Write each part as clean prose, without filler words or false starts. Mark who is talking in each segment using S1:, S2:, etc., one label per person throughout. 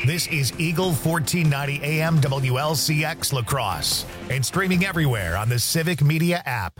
S1: This is Eagle 1490 AM WLCX La Crosse and streaming everywhere on the Civic Media app.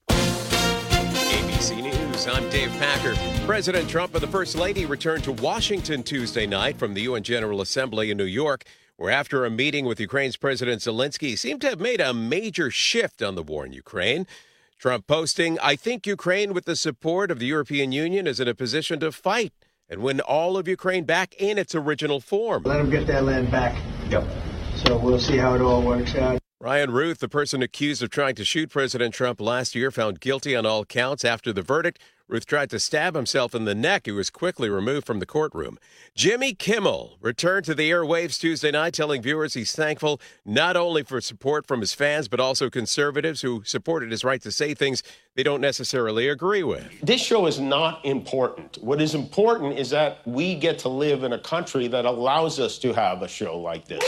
S2: ABC News, I'm Dave Packer. President Trump and the First Lady returned to Washington Tuesday night from the UN General Assembly in New York, where after a meeting with Ukraine's President Zelensky seemed to have made a major shift on the war in Ukraine. Trump posting, "I think Ukraine, with the support of the European Union, is in a position to fight and win all of Ukraine back in its original form."
S3: Let them get that land back. Yep. So we'll see how it all works out.
S2: Ryan Ruth, the person accused of trying to shoot President Trump last year, found guilty on all counts. After the verdict, Ruth tried to stab himself in the neck. He was quickly removed from the courtroom. Jimmy Kimmel returned to the airwaves Tuesday night, telling viewers he's thankful not only for support from his fans, but also conservatives who supported his right to say things they don't necessarily agree with.
S4: This show is not important. What is important is that we get to live in a country that allows us to have a show like this.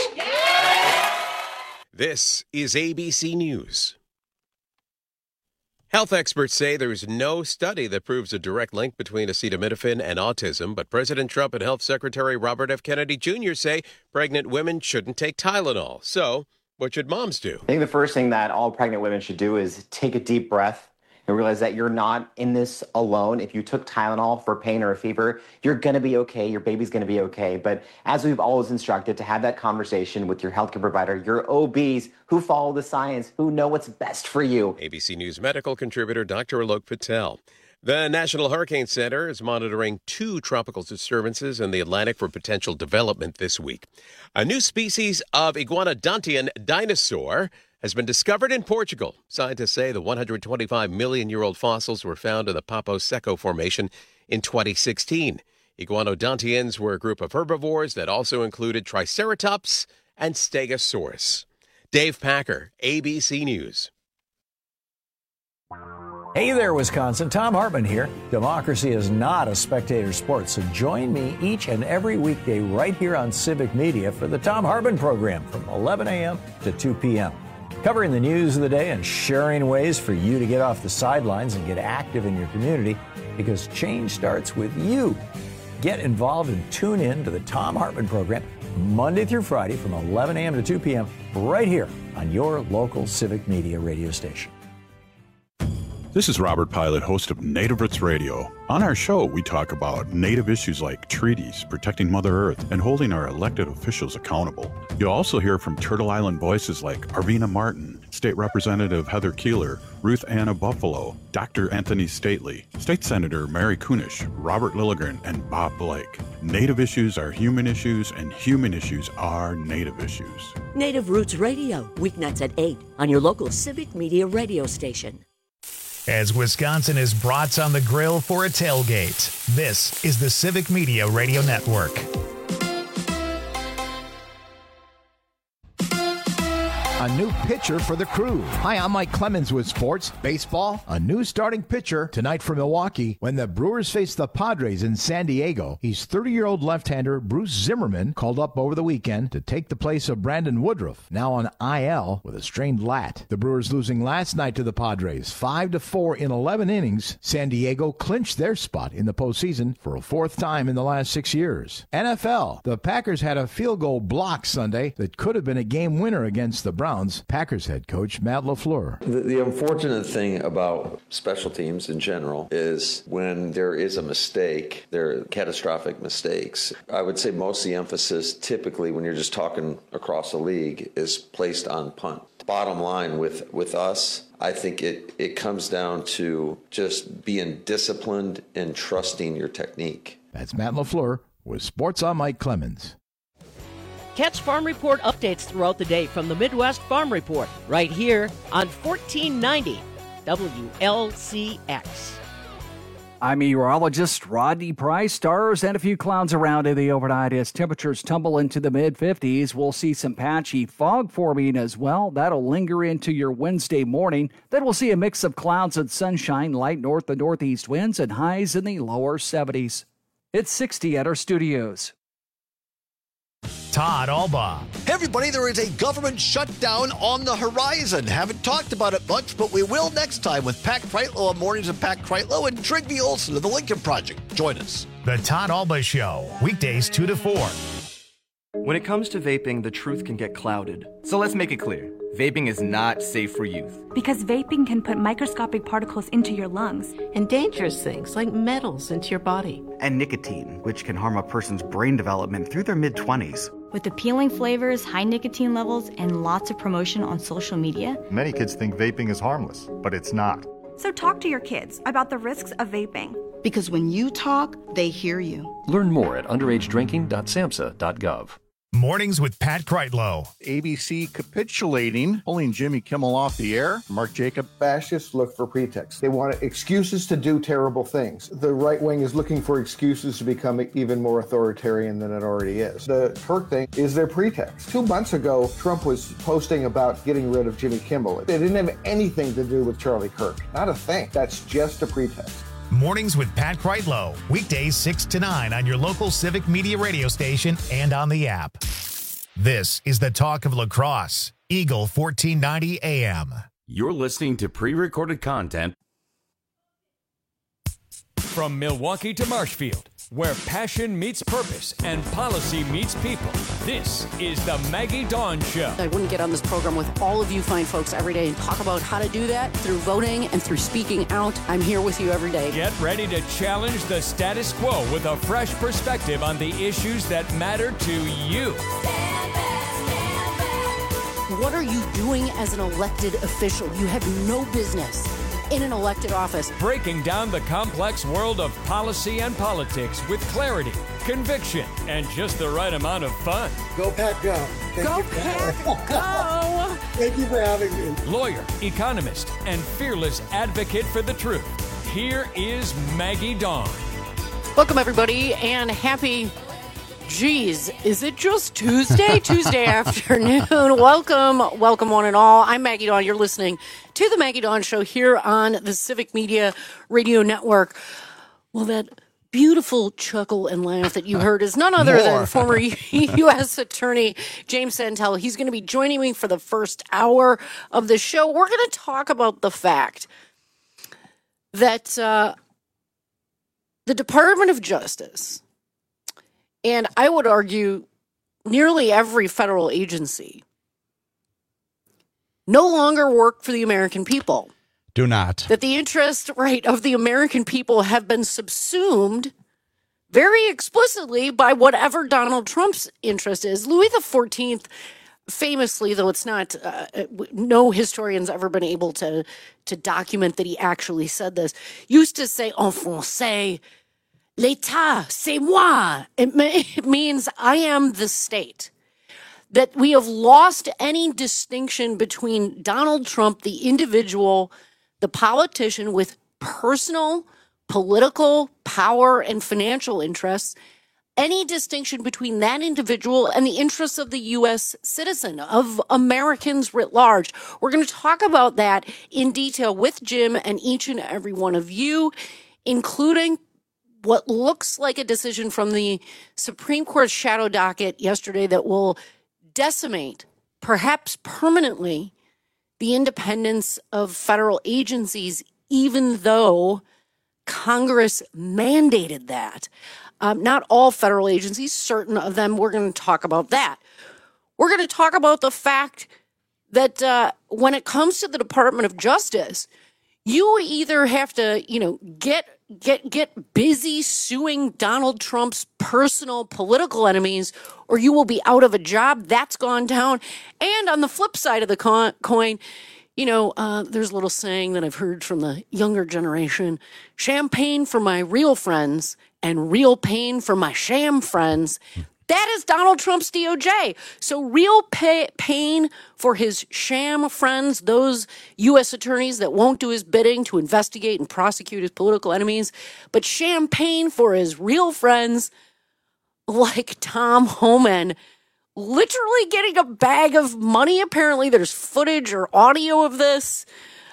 S2: This is ABC News. Health experts say there is no study that proves a direct link between acetaminophen and autism, but President Trump and Health Secretary Robert F. Kennedy Jr. say pregnant women shouldn't take Tylenol. So, what should moms do?
S5: I think the first thing that all pregnant women should do is take a deep breath and realize that you're not in this alone. If you took Tylenol for pain or a fever, you're going to be okay. Your baby's going to be okay. But as we've always instructed, to have that conversation with your healthcare provider, your OBs who follow the science, who know what's best for you.
S2: ABC News medical contributor Dr. Alok Patel. The National Hurricane Center is monitoring 2 tropical disturbances in the Atlantic for potential development this week. A new species of iguanodontian dinosaur has been discovered in Portugal. Scientists say the 125-million-year-old fossils were found in the Papo Seco Formation in 2016. Iguanodontians were a group of herbivores that also included Triceratops and Stegosaurus. Dave Packer, ABC News.
S6: Hey there, Wisconsin. Tom Hartman here. Democracy is not a spectator sport, so join me each and every weekday right here on Civic Media for the Tom Hartman program from 11 a.m. to 2 p.m. Covering the news of the day and sharing ways for you to get off the sidelines and get active in your community, because change starts with you. Get involved and tune in to the Tom Hartman program Monday through Friday from 11 a.m. to 2 p.m. right here on your local Civic Media radio station.
S7: This is Robert Pilot, host of Native Roots Radio. On our show, we talk about Native issues like treaties, protecting Mother Earth, and holding our elected officials accountable. You'll also hear from Turtle Island voices like Arvina Martin, State Representative Heather Keeler, Ruth Anna Buffalo, Dr. Anthony Stately, State Senator Mary Kunish, Robert Lilligren, and Bob Blake. Native issues are human issues, and human issues are Native issues.
S8: Native Roots Radio, weeknights at 8 on your local Civic Media radio station.
S1: As Wisconsin is brats on the grill for a tailgate, this is the Civic Media Radio Network.
S9: A new pitcher for the Crew. Hi, I'm Mike Clemens with Sports Baseball. A new starting pitcher tonight for Milwaukee when the Brewers face the Padres in San Diego. He's 30-year-old left-hander Bruce Zimmerman, called up over the weekend to take the place of Brandon Woodruff, now on IL with a strained lat. The Brewers losing last night to the Padres 5-4 in 11 innings. San Diego clinched their spot in the postseason for a 4th time in the last 6 years. NFL. The Packers had a field goal block Sunday that could have been a game winner against the Browns. Packers head coach Matt LaFleur.
S10: The unfortunate thing about special teams in general is when there is a mistake, there are catastrophic mistakes. I would say most of the emphasis typically when you're just talking across the league is placed on punt. Bottom line with us, I think it comes down to just being disciplined and trusting your technique.
S9: That's Matt LaFleur with Sports on Mike Clemens.
S11: Catch Farm Report updates throughout the day from the Midwest Farm Report, right here on 1490 WLCX.
S12: I'm meteorologist Rodney Price. Stars and a few clouds around in the overnight as temperatures tumble into the mid-50s. We'll see some patchy fog forming as well. That'll linger into your Wednesday morning. Then we'll see a mix of clouds and sunshine, light north and northeast winds, and highs in the lower 70s. It's 60 at our studios.
S1: Todd Alba.
S13: Hey everybody, there is a government shutdown on the horizon. Haven't talked about it much, but we will next time with Pat Kreitlow on Mornings of Pat Kreitlow and Trygve Olsen of the Lincoln Project. Join us.
S1: The Todd Alba Show, weekdays 2 to 4.
S14: When it comes to vaping, the truth can get clouded. So let's make it clear. Vaping is not safe for youth.
S15: Because vaping can put microscopic particles into your lungs.
S16: And dangerous things like metals into your body.
S17: And nicotine, which can harm a person's brain development through their mid-20s.
S15: With appealing flavors, high nicotine levels, and lots of promotion on social media.
S18: Many kids think vaping is harmless, but it's not.
S15: So talk to your kids about the risks of vaping.
S16: Because when you talk, they hear you.
S19: Learn more at underagedrinking.samhsa.gov.
S1: Mornings with Pat Kreitlow.
S20: ABC capitulating, pulling Jimmy Kimmel off the air. Mark Jacob.
S21: Fascists look for pretexts. They want excuses to do terrible things. The right wing is looking for excuses to become even more authoritarian than it already is. The Kirk thing is their pretext. 2 months ago, Trump was posting about getting rid of Jimmy Kimmel. It didn't have anything to do with Charlie Kirk. Not a thing. That's just a pretext.
S1: Mornings with Pat Kreitlow. Weekdays 6 to 9 on your local Civic Media radio station and on the app. This is the talk of La Crosse. Eagle 1490 AM.
S22: You're listening to pre-recorded content.
S23: From Milwaukee to Marshfield, where passion meets purpose and policy meets people, this is the Maggie Dawn Show.
S24: I wouldn't get on this program with all of you fine folks every day and talk about how to do that through voting and through speaking out. I'm here with you every day.
S23: Get ready to challenge the status quo with a fresh perspective on the issues that matter to you.
S24: What are you doing as an elected official? You have no business in an elected office.
S23: Breaking down the complex world of policy and politics with clarity, conviction, and just the right amount of fun.
S25: Go Pat, go.
S24: Go Pat, go.
S25: Thank you for having me.
S23: Lawyer, economist, and fearless advocate for the truth. Here is Maggie Dawn.
S24: Welcome, everybody, and happy... Geez, is it just Tuesday? Tuesday afternoon. Welcome one and all. I'm Maggie Dawn. You're listening to the Maggie Dawn Show here on the Civic Media Radio Network. Well, that beautiful chuckle and laugh that you heard is none other than former U.S. Attorney James Santel. He's going to be joining me for the first hour of the show. We're going to talk about the fact that the Department of Justice, and I would argue nearly every federal agency, no longer work for the American people.
S26: Do not.
S24: That the interest, right, of the American people have been subsumed very explicitly by whatever Donald Trump's interest is. Louis XIV famously, though it's not, no historian's ever been able to document that he actually said this, used to say en français, L'État, c'est moi. It means I am the state. That we have lost any distinction between Donald Trump, the individual, the politician with personal, political power and financial interests, any distinction between that individual and the interests of the U.S. citizen, of Americans writ large. We're going to talk about that in detail with Jim and each and every one of you, including what looks like a decision from the Supreme Court shadow docket yesterday that will decimate, perhaps permanently, the independence of federal agencies, even though Congress mandated that. Not all federal agencies, certain of them. We're going to talk about that. We're going to talk about the fact that when it comes to the Department of Justice, you either have to, get busy suing Donald Trump's personal political enemies, or you will be out of a job. That's gone down. And on the flip side of the coin, there's a little saying that I've heard from the younger generation: champagne for my real friends and real pain for my sham friends. That is Donald Trump's DOJ. So real pain for his sham friends, those U.S. attorneys that won't do his bidding to investigate and prosecute his political enemies, but champagne for his real friends like Tom Homan, literally getting a bag of money. Apparently there's footage or audio of this.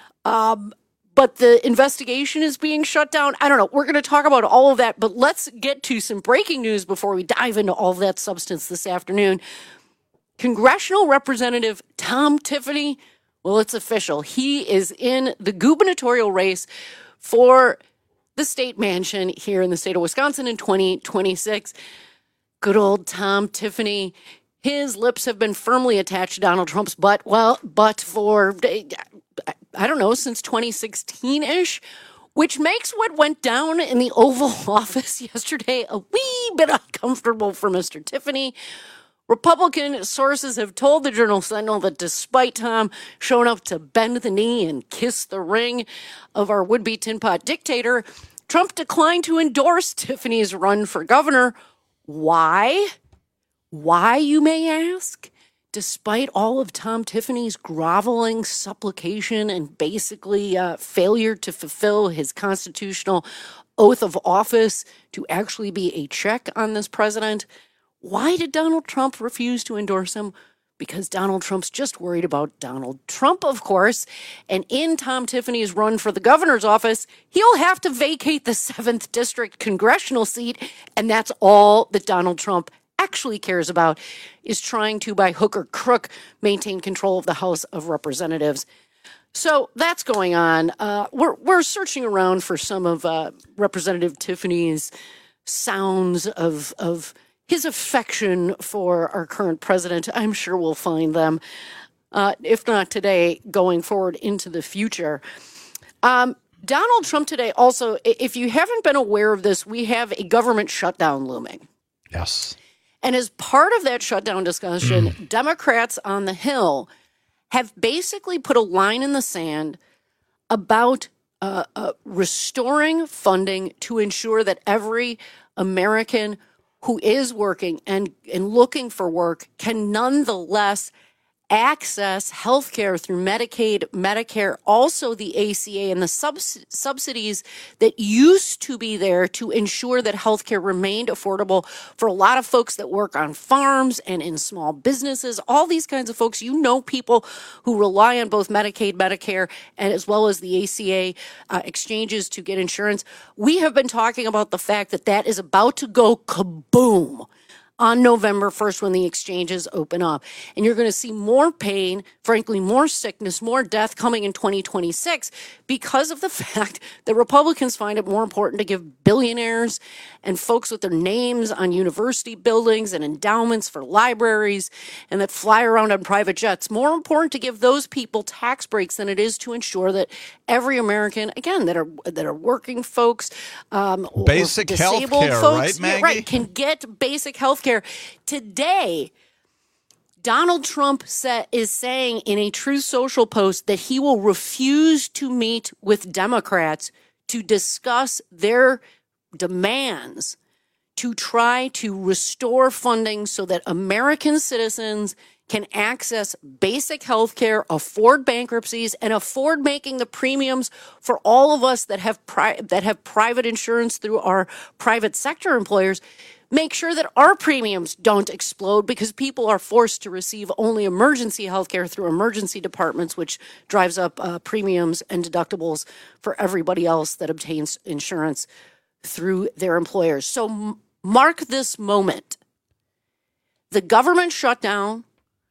S24: But the investigation is being shut down. I don't know. We're going to talk about all of that, but let's get to some breaking news before we dive into all of that substance this afternoon. Congressional Representative Tom Tiffany, well, it's official. He is in the gubernatorial race for the state mansion here in the state of Wisconsin in 2026. Good old Tom Tiffany. His lips have been firmly attached to Donald Trump's butt. Well, but for, I don't know, since 2016-ish, which makes what went down in the Oval Office yesterday a wee bit uncomfortable for Mr. Tiffany. Republican sources have told the Journal-Sentinel that despite Tom showing up to bend the knee and kiss the ring of our would-be tin pot dictator, Trump declined to endorse Tiffany's run for governor. Why? Why, you may ask? Despite all of Tom Tiffany's groveling supplication and basically failure to fulfill his constitutional oath of office to actually be a check on this president, why did Donald Trump refuse to endorse him? Because Donald Trump's just worried about Donald Trump, of course. And in Tom Tiffany's run for the governor's office, he'll have to vacate the 7th District congressional seat. And that's all that Donald Trump actually cares about, is trying to, by hook or crook, maintain control of the House of Representatives. So that's going on. We're searching around for some of Representative Tiffany's sounds of his affection for our current president. I'm sure we'll find them, if not today, going forward into the future. Donald Trump today also, if you haven't been aware of this, we have a government shutdown looming.
S2: Yes.
S24: And as part of that shutdown discussion, Democrats on the Hill have basically put a line in the sand about restoring funding to ensure that every American who is working and looking for work can nonetheless access health care through Medicaid, Medicare, also the ACA and the subsidies that used to be there to ensure that health care remained affordable for a lot of folks that work on farms and in small businesses, all these kinds of folks. You know, people who rely on both Medicaid, Medicare, and as well as the ACA exchanges to get insurance. We have been talking about the fact that that is about to go kaboom on November 1st when the exchanges open up. And you're going to see more pain, frankly, more sickness, more death coming in 2026 because of the fact that Republicans find it more important to give billionaires and folks with their names on university buildings and endowments for libraries and that fly around on private jets, more important to give those people tax breaks than it is to ensure that every American, again, that are working folks,
S2: basic health care, right, Maggie?
S24: Right, can get basic health care. Today, Donald Trump is saying in a Truth Social post that he will refuse to meet with Democrats to discuss their demands to try to restore funding so that American citizens can access basic health care, afford bankruptcies, and afford making the premiums for all of us that have private insurance through our private sector employers. Make sure that our premiums don't explode because people are forced to receive only emergency health care through emergency departments, which drives up premiums and deductibles for everybody else that obtains insurance through their employers. So mark this moment. The government shutdown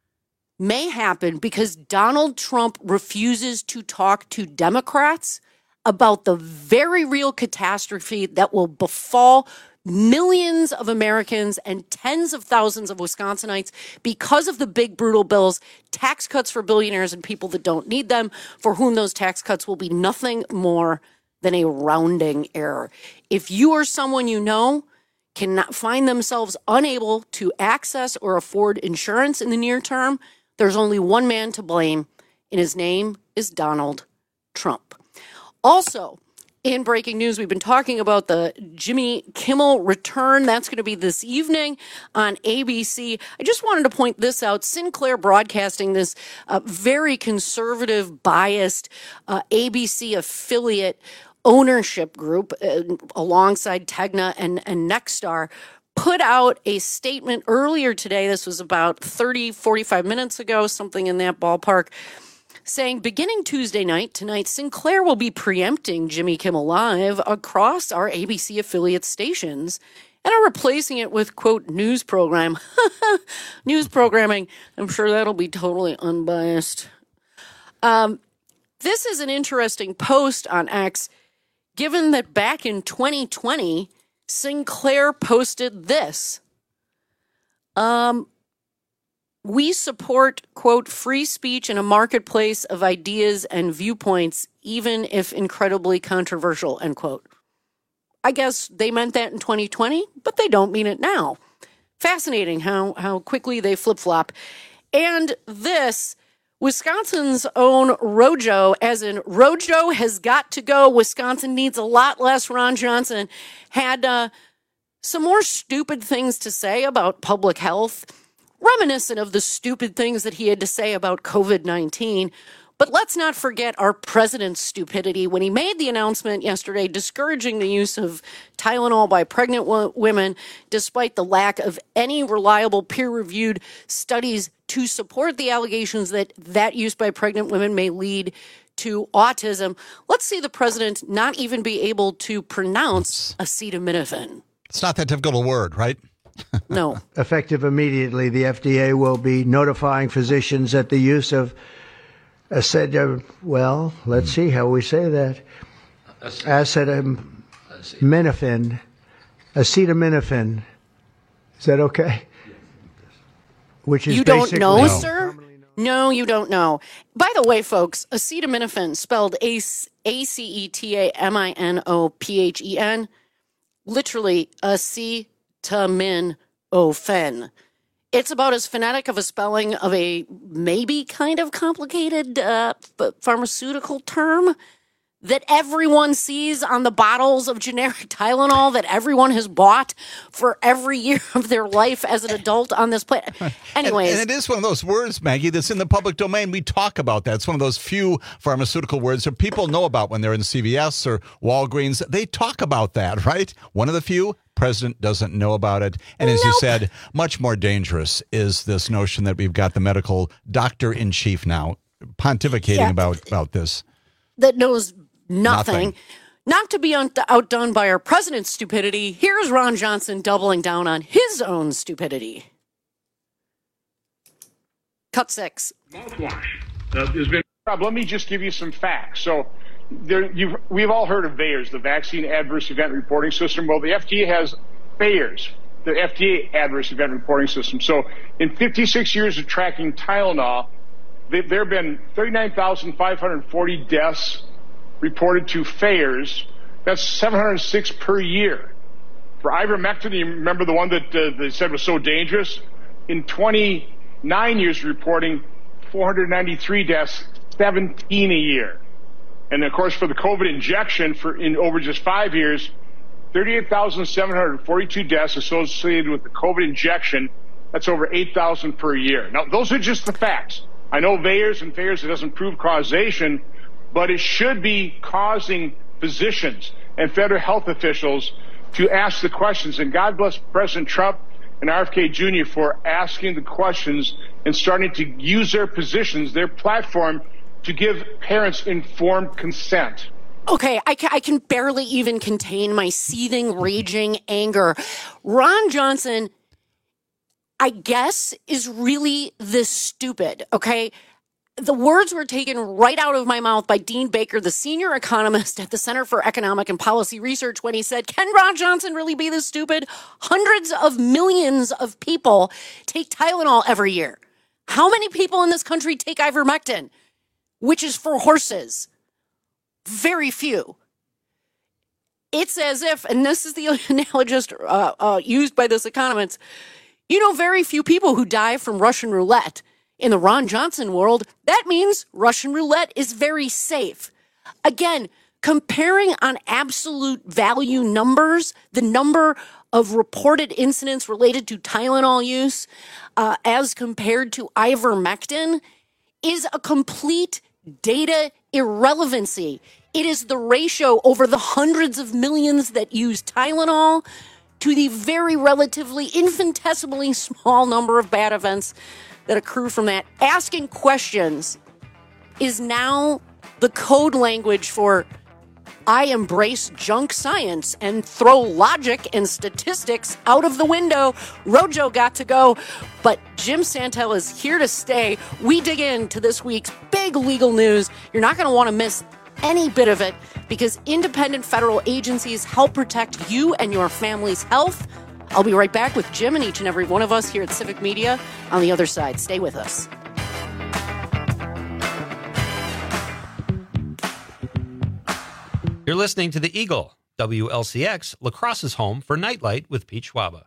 S24: may happen because Donald Trump refuses to talk to Democrats about the very real catastrophe that will befall millions of Americans and tens of thousands of Wisconsinites because of the big, brutal bills, tax cuts for billionaires and people that don't need them, for whom those tax cuts will be nothing more than a rounding error. If you or someone you know cannot find themselves unable to access or afford insurance in the near term, there's only one man to blame, and his name is Donald Trump. Also, in breaking news, we've been talking about the Jimmy Kimmel return. That's going to be this evening on ABC. I just wanted to point this out. Sinclair Broadcasting, this very conservative, biased ABC affiliate ownership group alongside Tegna and Nexstar, put out a statement earlier today. This was about 45 minutes ago, something in that ballpark, saying beginning Tuesday night, tonight, Sinclair will be preempting Jimmy Kimmel Live across our ABC affiliate stations and are replacing it with, quote, news programming. I'm sure that'll be totally unbiased. This is an interesting post on X, given that back in 2020, Sinclair posted this. We support, quote, free speech in a marketplace of ideas and viewpoints, even if incredibly controversial, end quote. I guess they meant that in 2020, but they don't mean it now. Fascinating how quickly they flip-flop. And this, Wisconsin's own Rojo, as in Rojo has got to go. Wisconsin needs a lot less Ron Johnson, had some more stupid things to say about public health, reminiscent of the stupid things that he had to say about COVID-19. But let's not forget our president's stupidity when he made the announcement yesterday discouraging the use of Tylenol by pregnant women, despite the lack of any reliable peer-reviewed studies to support the allegations that that use by pregnant women may lead to autism. Let's see the president not even be able to pronounce acetaminophen.
S13: It's not that difficult a word, right?
S24: No.
S3: Effective immediately, the FDA will be notifying physicians that the use of let's see how we say that. Acetaminophen. Is that okay? Which is
S24: you don't know, sir? No, you don't know. By the way, folks, acetaminophen, spelled acetaminophen, literally acetaminophen. It's about as phonetic of a spelling of a maybe kind of complicated pharmaceutical term that everyone sees on the bottles of generic Tylenol that everyone has bought for every year of their life as an adult on this planet. Anyways.
S13: And it is one of those words, Maggie, that's in the public domain. We talk about that. It's one of those few pharmaceutical words that people know about when they're in CVS or Walgreens. They talk about that, right? One of the few. President doesn't know about it. And as you said, much more dangerous is this notion that we've got the medical doctor-in-chief now pontificating about this.
S24: That knows nothing. Not to be outdone by our president's stupidity, here's Ron Johnson doubling down on his own stupidity. Cut 6.
S4: Mouthwash. There's been. Let me just give you some facts. So we've all heard of VAERS, the Vaccine Adverse Event Reporting System. Well, the FDA has VAERS, the FDA Adverse Event Reporting System. So in 56 years of tracking Tylenol, there have been 39,540 deaths reported to VAERS. That's 706 per year. For ivermectin, you remember the one that they said was so dangerous? In 29 years reporting, 493 deaths, 17 a year. And, of course, for the COVID injection, in over just 5 years, 38,742 deaths associated with the COVID injection. That's over 8,000 per year. Now, those are just the facts. I know VAERS, it doesn't prove causation, but it should be causing physicians and federal health officials to ask the questions. And God bless President Trump and RFK Jr. for asking the questions and starting to use their positions, their platform, to give parents informed consent.
S24: Okay, I can barely even contain my seething, raging anger. Ron Johnson, I guess, is really this stupid, okay? The words were taken right out of my mouth by Dean Baker, the senior economist at the Center for Economic and Policy Research, when he said, can Ron Johnson really be this stupid? Hundreds of millions of people take Tylenol every year. How many people in this country take ivermectin, which is for horses? Very few. It's as if, and this is the analogist used by this economist, very few people who die from Russian roulette. In the Ron Johnson world, that means Russian roulette is very safe. Again, comparing on absolute value numbers, the number of reported incidents related to Tylenol use as compared to ivermectin is a complete data irrelevancy. It is the ratio over the hundreds of millions that use Tylenol to the very relatively infinitesimally small number of bad events that accrue from that. Asking questions is now the code language for I embrace junk science and throw logic and statistics out of the window. Rojo got to go, but Jim Santel is here to stay. We dig into this week's big legal news. You're not going to want to miss any bit of it because independent federal agencies help protect you and your family's health. I'll be right back with Jim and each and every one of us here at Civic Media on the other side. Stay with us.
S5: You're listening to The Eagle, WLCX, La Crosse's home for Nightlight with Pete Schwaba.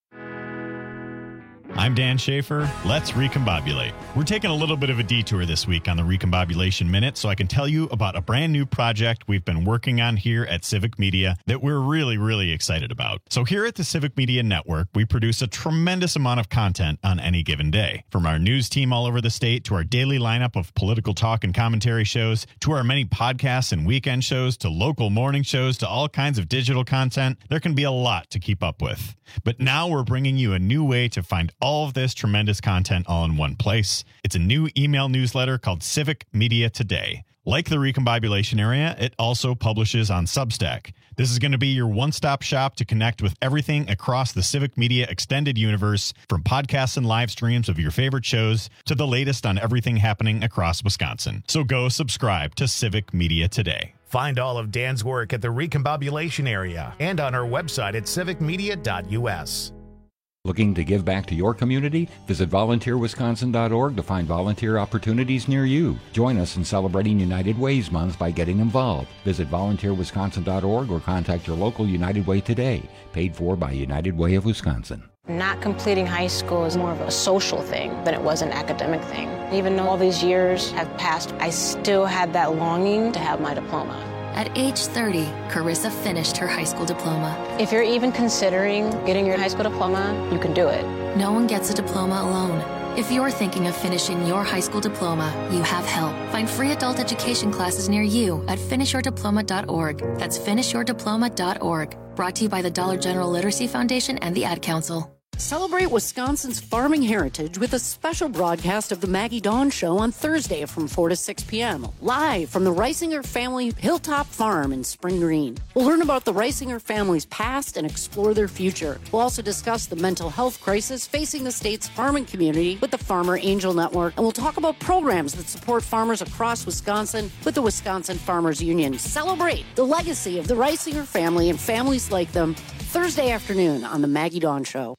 S6: I'm Dan Schaefer. Let's recombobulate. We're taking a little bit of a detour this week on the Recombobulation Minute so I can tell you about a brand new project we've been working on here at Civic Media that we're really, really excited about. So here at the Civic Media Network, we produce a tremendous amount of content on any given day. From our news team all over the state to our daily lineup of political talk and commentary shows to our many podcasts and weekend shows to local morning shows to all kinds of digital content, there can be a lot to keep up with. But now we're bringing you a new way to find all of this tremendous content all in one place. It's a new email newsletter called Civic Media Today. Like the Recombobulation area, it also publishes on Substack. This is going to be your one-stop shop to connect with everything across the Civic Media extended universe, from podcasts and live streams of your favorite shows to the latest on everything happening across Wisconsin. So go subscribe to Civic Media Today.
S1: Find all of Dan's work at the Recombobulation area and on our website at civicmedia.us.
S7: Looking to give back to your community? Visit volunteerwisconsin.org to find volunteer opportunities near you. Join us in celebrating United Ways Month by getting involved. Visit volunteerwisconsin.org or contact your local United Way today. Paid for by United Way of Wisconsin.
S8: Not completing high school is more of a social thing than it was an academic thing. Even though all these years have passed, I still had that longing to have my diploma.
S10: At age 30, Carissa finished her high school diploma.
S8: If you're even considering getting your high school diploma, you can do it.
S10: No one gets a diploma alone. If you're thinking of finishing your high school diploma, you have help. Find free adult education classes near you at finishyourdiploma.org. That's finishyourdiploma.org. Brought to you by the Dollar General Literacy Foundation and the Ad Council.
S24: Celebrate Wisconsin's farming heritage with a special broadcast of the Maggie Dawn Show on Thursday from 4 to 6 p.m. live from the Reisinger family Hilltop Farm in Spring Green. We'll learn about the Reisinger family's past and explore their future. We'll also discuss the mental health crisis facing the state's farming community with the Farmer Angel Network, and we'll talk about programs that support farmers across Wisconsin with the Wisconsin Farmers Union. Celebrate the legacy of the Reisinger family and families like them Thursday afternoon on the Maggie Dawn Show.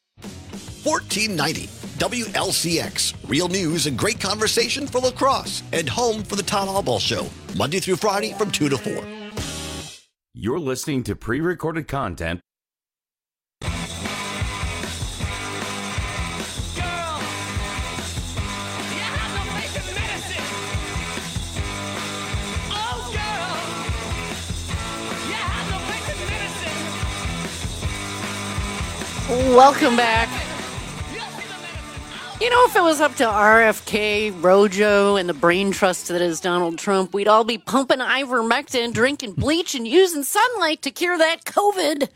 S26: 1490 WLCX. Real news and great conversation for La Crosse and home for the Todd Allball Show. Monday through Friday from 2 to 4.
S22: You're listening to pre-recorded content.
S24: Welcome back. You know, if it was up to RFK, Rojo, and the brain trust that is Donald Trump, we'd all be pumping ivermectin, drinking bleach, and using sunlight to cure that COVID.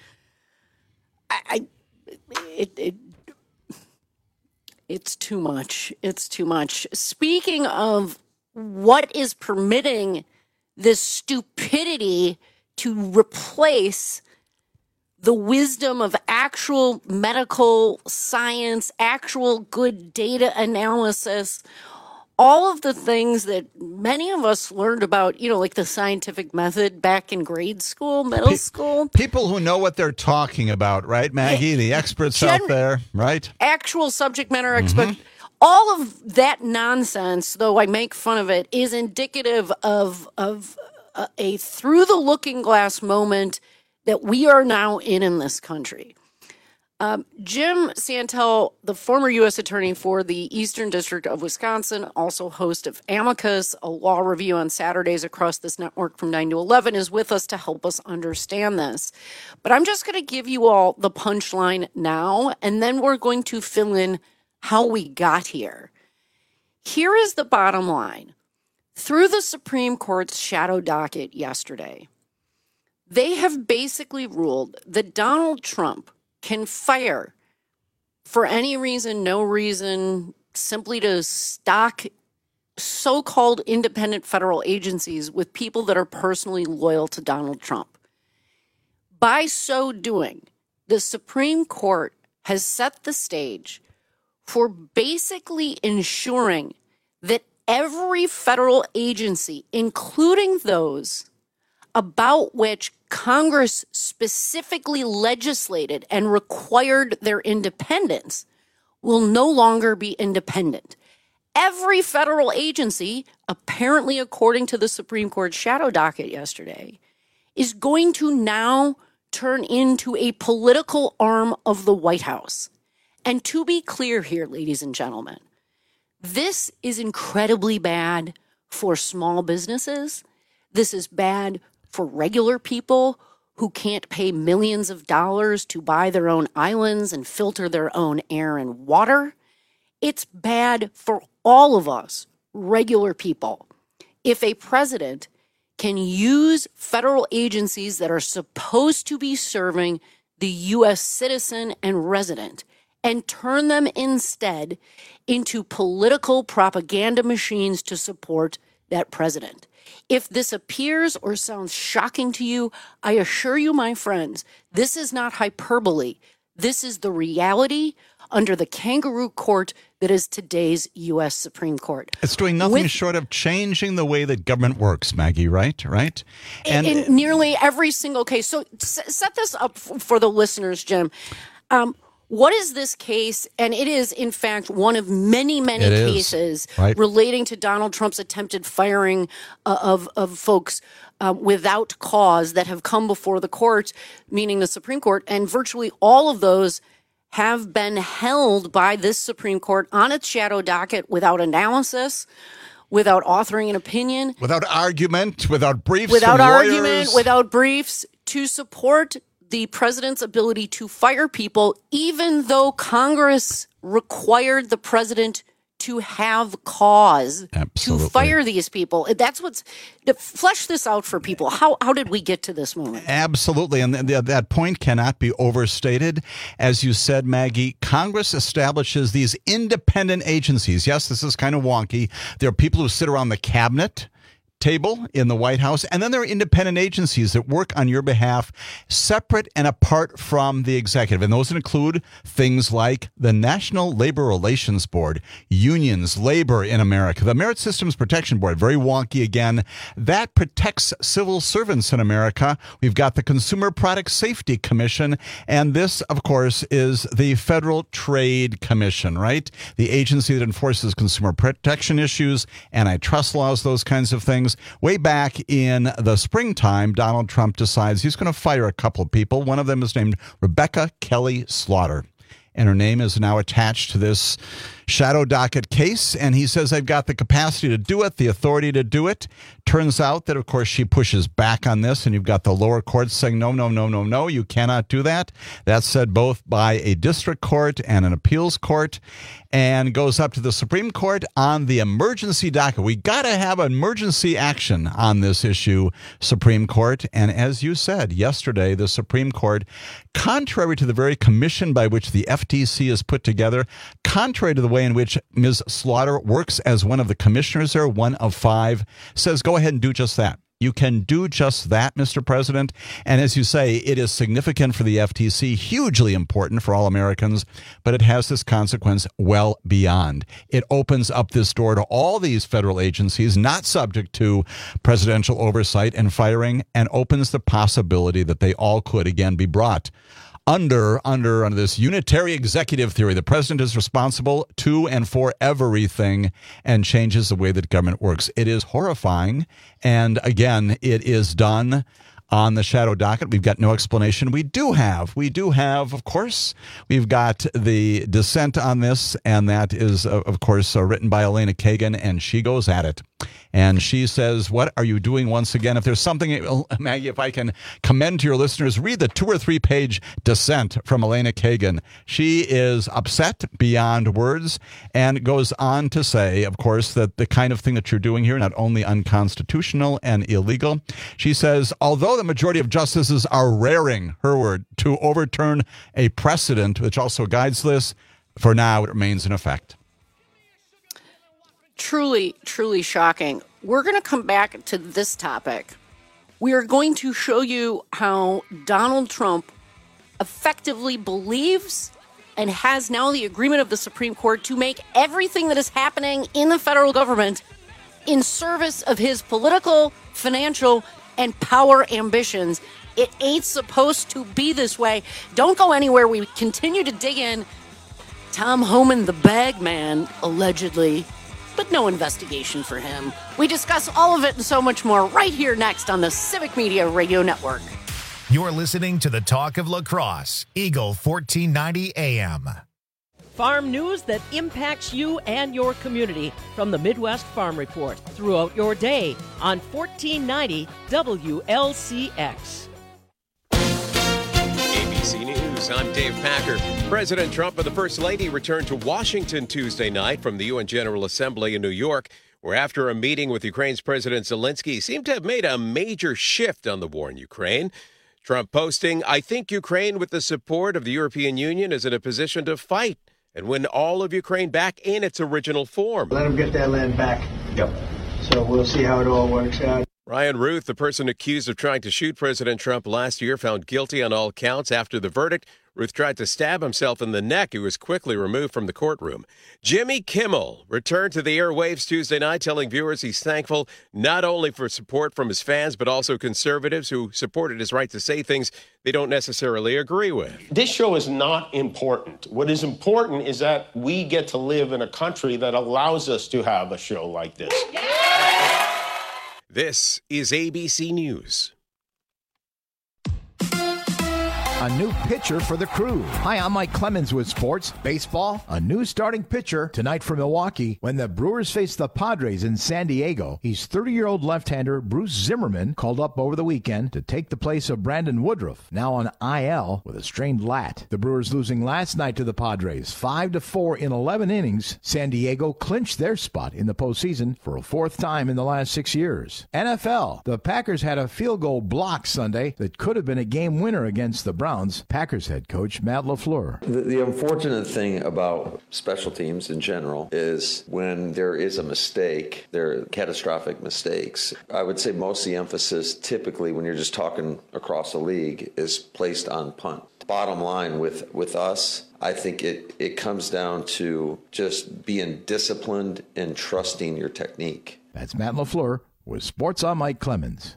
S24: It's too much. It's too much. Speaking of what is permitting this stupidity to replace the wisdom of actual medical science, actual good data analysis, all of the things that many of us learned about, you know, like the scientific method back in grade school, middle school.
S13: People who know what they're talking about, right, Maggie? The experts out there, right?
S24: Actual subject matter experts. Mm-hmm. All of that nonsense, though I make fun of it, is indicative of a through the looking glass moment that we are now in this country. Jim Santel, the former U.S. attorney for the Eastern District of Wisconsin, also host of Amicus, a law review on Saturdays across this network from 9 to 11, is with us to help us understand this. But I'm just going to give you all the punchline now, and then we're going to fill in how we got here. Here is the bottom line. Through the Supreme Court's shadow docket yesterday, they have basically ruled that Donald Trump can fire for any reason, no reason, simply to stock so-called independent federal agencies with people that are personally loyal to Donald Trump. By so doing, the Supreme Court has set the stage for basically ensuring that every federal agency, including those about which Congress specifically legislated and required their independence will no longer be independent. Every federal agency, apparently according to the Supreme Court shadow docket yesterday, is going to now turn into a political arm of the White House. And to be clear here, ladies and gentlemen, this is incredibly bad for small businesses. This is bad for regular people who can't pay millions of dollars to buy their own islands and filter their own air and water. It's bad for all of us, regular people. If a president can use federal agencies that are supposed to be serving the U.S. citizen and resident and turn them instead into political propaganda machines to support that president. If this appears or sounds shocking to you, I assure you, my friends, this is not hyperbole. This is the reality under the kangaroo court that is today's U.S. Supreme Court.
S13: It's doing nothing short of changing the way that government works, Maggie, right?
S24: And in nearly every single case. So set this up for the listeners, Jim. What is this case? And it is, in fact, one of many cases relating to Donald Trump's attempted firing of folks without cause that have come before the court, meaning the Supreme Court. And virtually all of those have been held by this Supreme Court on its shadow docket without analysis, without authoring an opinion.
S13: Without argument, without briefs
S24: without
S13: from
S24: argument,
S13: lawyers.
S24: without briefs, to support the president's ability to fire people, even though Congress required the president to have cause to fire these people. That's what's to flesh this out for people. How did we get to this moment?
S13: Absolutely. And that point cannot be overstated. As you said, Maggie, Congress establishes these independent agencies. Yes, this is kind of wonky. There are people who sit around the cabinet table in the White House, and then there are independent agencies that work on your behalf, separate and apart from the executive. And those include things like the National Labor Relations Board, unions, labor in America, the Merit Systems Protection Board, very wonky again, that protects civil servants in America. We've got the Consumer Product Safety Commission, and this, of course, is the Federal Trade Commission, right? The agency that enforces consumer protection issues, antitrust laws, those kinds of things. Way back in the springtime, Donald Trump decides he's going to fire a couple of people. One of them is named Rebecca Kelly Slaughter, and her name is now attached to this shadow docket case. And he says, I've got the capacity to do it, the authority to do it. Turns out that, of course, she pushes back on this, and you've got the lower courts saying, no, you cannot do that. That's said both by a district court and an appeals court, and goes up to the Supreme Court on the emergency docket. We got to have emergency action on this issue, Supreme Court. And as you said yesterday, the Supreme Court, contrary to the very commission by which the FTC is put together, contrary to the way in which Ms. Slaughter works as one of the commissioners there, one of 5, says go ahead and do just that. You can do just that, Mr. President. And as you say, it is significant for the FTC, hugely important for all Americans, but it has this consequence well beyond. It opens up this door to all these federal agencies not subject to presidential oversight and firing, and opens the possibility that they all could again be brought under this unitary executive theory. The president is responsible to and for everything, and changes the way that government works. It is horrifying. And again, it is done on the shadow docket. We've got no explanation. We do have, of course, we've got the dissent on this, and that is, of course, written by Elena Kagan, and she goes at it. And she says, what are you doing once again? If there's something, Maggie, if I can commend to your listeners, read the 2 or 3 page dissent from Elena Kagan. She is upset beyond words, and goes on to say, of course, that the kind of thing that you're doing here, not only unconstitutional and illegal. She says, although the majority of justices are raring, her word, to overturn a precedent which also guides this, for now it remains in effect.
S24: Truly, truly shocking. We're going to come back to this topic. We are going to show you how Donald Trump effectively believes and has now the agreement of the Supreme Court to make everything that is happening in the federal government in service of his political, financial, and power ambitions. It ain't supposed to be this way. Don't go anywhere. We continue to dig in. Tom Homan, the bag man, allegedly, but no investigation for him. We discuss all of it and so much more right here next on the Civic Media Radio Network.
S1: You're listening to the Talk of La Crosse, Eagle 1490 AM.
S9: Farm news that impacts you and your community from the Midwest Farm Report throughout your day on 1490 WLCX.
S11: ABC News, I'm Dave Packer. President Trump and the First Lady returned to Washington Tuesday night from the UN General Assembly in New York, where after a meeting with Ukraine's President Zelensky seemed to have made a major shift on the war in Ukraine. Trump posting, "I think Ukraine, with the support of the European Union, is in a position to fight and win all of Ukraine back in its original form."
S3: Let them get that land back. Yep. So we'll see how it all works out.
S11: Ryan Ruth, the person accused of trying to shoot President Trump last year, found guilty on all counts. After the verdict, Ruth tried to stab himself in the neck. He was quickly removed from the courtroom. Jimmy Kimmel returned to the airwaves Tuesday night, telling viewers he's thankful not only for support from his fans, but also conservatives who supported his right to say things they don't necessarily agree with.
S12: This show is not important. What is important is that we get to live in a country that allows us to have a show like this.
S11: This is ABC News.
S14: A new pitcher for the Crew. Hi, I'm Mike Clemens with sports. Baseball, a new starting pitcher tonight for Milwaukee when the Brewers face the Padres in San Diego. He's 30-year-old left-hander Bruce Zimmerman, called up over the weekend to take the place of Brandon Woodruff, now on IL with a strained lat. The Brewers losing last night to the Padres, 5-4 in 11 innings. San Diego clinched their spot in the postseason for a fourth time in the last 6 years. NFL, the Packers had a field goal block Sunday that could have been a game winner against the Browns. Packers head coach Matt LaFleur.
S17: The unfortunate thing about special teams in general is when there is a mistake, there are catastrophic mistakes. I would say most of the emphasis typically when you're just talking across the league is placed on punt. Bottom line with us, I think it comes down to just being disciplined and trusting your technique.
S14: That's Matt LaFleur with Sports on Mike Clemens.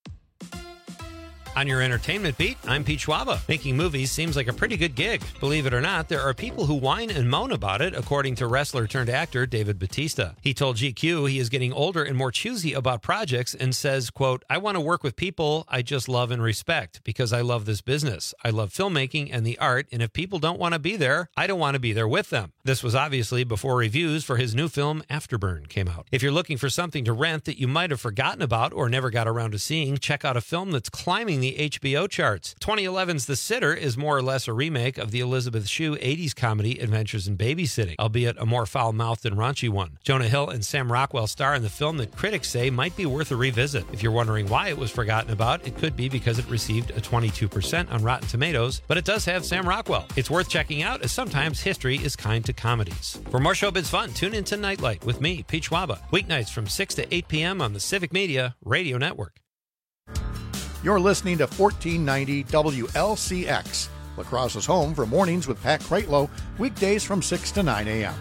S5: On your entertainment beat, I'm Pete Schwaba. Making movies seems like a pretty good gig. Believe it or not, there are people who whine and moan about it, according to wrestler-turned-actor David Batista. He told GQ he is getting older and more choosy about projects and says, quote, "I want to work with people I just love and respect because I love this business. I love filmmaking and the art, and if people don't want to be there, I don't want to be there with them." This was obviously before reviews for his new film, Afterburn, came out. If you're looking for something to rent that you might have forgotten about or never got around to seeing, check out a film that's climbing the HBO charts. 2011's The Sitter is more or less a remake of the Elizabeth Shue 80s comedy Adventures in Babysitting, albeit a more foul-mouthed and raunchy one. Jonah Hill and Sam Rockwell star in the film that critics say might be worth a revisit. If you're wondering why it was forgotten about, it could be because it received a 22% on Rotten Tomatoes, but it does have Sam Rockwell. It's worth checking out, as sometimes history is kind to comedies. For more showbiz fun, tune into Nightlight with me, Pete Schwaba, weeknights from 6 to 8 p.m. on the Civic Media Radio Network.
S18: You're listening to 1490 WLCX, La Crosse's home for mornings with Pat Kreitlow, weekdays from 6 to 9 a.m.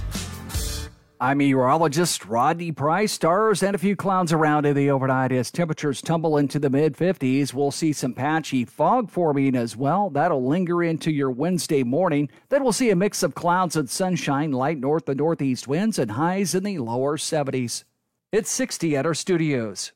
S27: I'm meteorologist Rodney Price. Stars and a few clouds around in the overnight as temperatures tumble into the mid-50s. We'll see some patchy fog forming as well. That'll linger into your Wednesday morning. Then we'll see a mix of clouds and sunshine, light north and northeast winds, and highs in the lower 70s. It's 60 at our studios.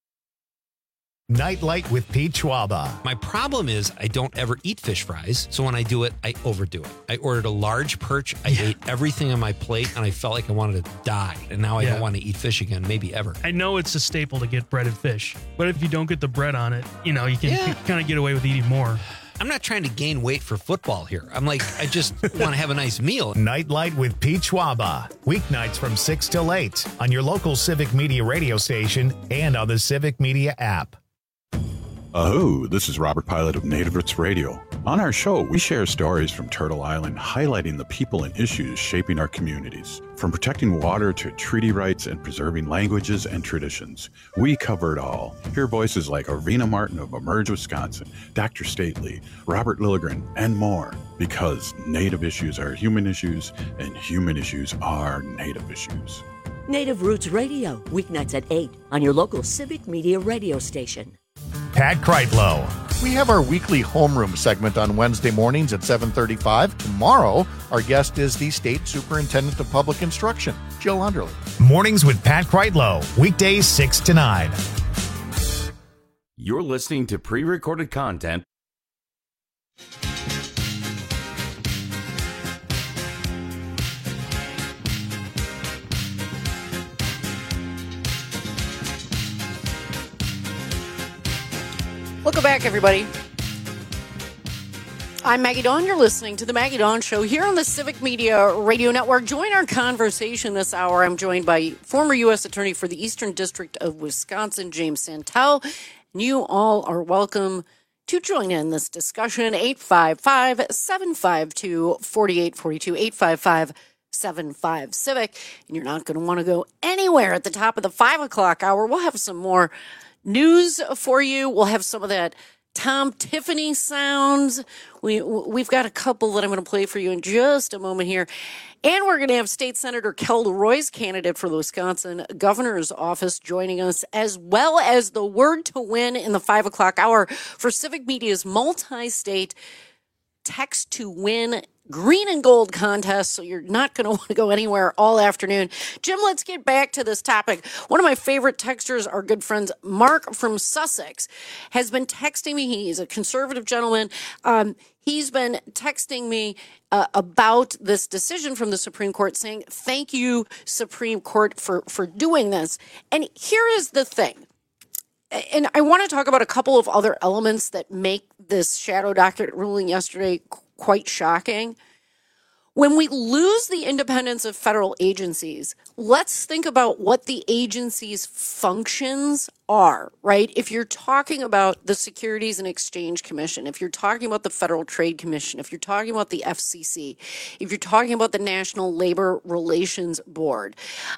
S1: Nightlight with Pete Schwaba.
S5: My problem is I don't ever eat fish fries, so when I do it, I overdo it. I ordered a large perch, I ate everything on my plate, and I felt like I wanted to die. And now I don't want to eat fish again, maybe ever.
S28: I know it's a staple to get breaded fish, but if you don't get the bread on it, you can kind of get away with eating more.
S5: I'm not trying to gain weight for football here. I'm like, I just want to have a nice meal.
S1: Nightlight with Pete Schwaba. Weeknights from 6 till 8 on your local Civic Media radio station and on the Civic Media app.
S29: Oh, this is Robert Pilot of Native Roots Radio. On our show, we share stories from Turtle Island highlighting the people and issues shaping our communities. From protecting water to treaty rights and preserving languages and traditions, we cover it all. Hear voices like Arvina Martin of Emerge, Wisconsin, Dr. Stately, Robert Lilligren, and more. Because Native issues are human issues, and human issues are Native issues.
S30: Native Roots Radio, weeknights at 8 on your local Civic Media radio station.
S1: Pat Kreitlow.
S18: We have our weekly homeroom segment on Wednesday mornings at 7:35. Tomorrow, our guest is the State Superintendent of Public Instruction, Jill Underley.
S1: Mornings with Pat Kreitlow, weekdays 6 to 9.
S22: You're listening to pre-recorded content.
S24: Welcome back, everybody. I'm Maggie Dawn. You're listening to The Maggie Dawn Show here on the Civic Media Radio Network. Join our conversation this hour. I'm joined by former U.S. Attorney for the Eastern District of Wisconsin, James Santel. And you all are welcome to join in this discussion. 855-752-4842, 855-75-CIVIC. And you're not going to want to go anywhere at the top of the 5 o'clock hour. We'll have some more news for you. We'll have some of that Tom Tiffany sounds. We've got a couple that I'm going to play for you in just a moment here. And we're going to have State Senator Kel DeRoy's candidate for the Wisconsin Governor's Office joining us, as well as the word to win in the 5 o'clock hour for Civic Media's multi-state text to win green and gold contest, so you're not going to want to go anywhere all afternoon. Jim, let's get back to this topic. One of my favorite texters, our good friend Mark from Sussex, has been texting me. He's a conservative gentleman. He's been texting me about this decision from the Supreme Court, saying, thank you, Supreme Court, for doing this. And here is the thing. And I want to talk about a couple of other elements that make this shadow docket ruling yesterday quite shocking. When we lose the independence of federal agencies, let's think about what the agency's functions are, right? If you're talking about the Securities and Exchange Commission, if you're talking about the Federal Trade Commission, if you're talking about the FCC, if you're talking about the National Labor Relations Board,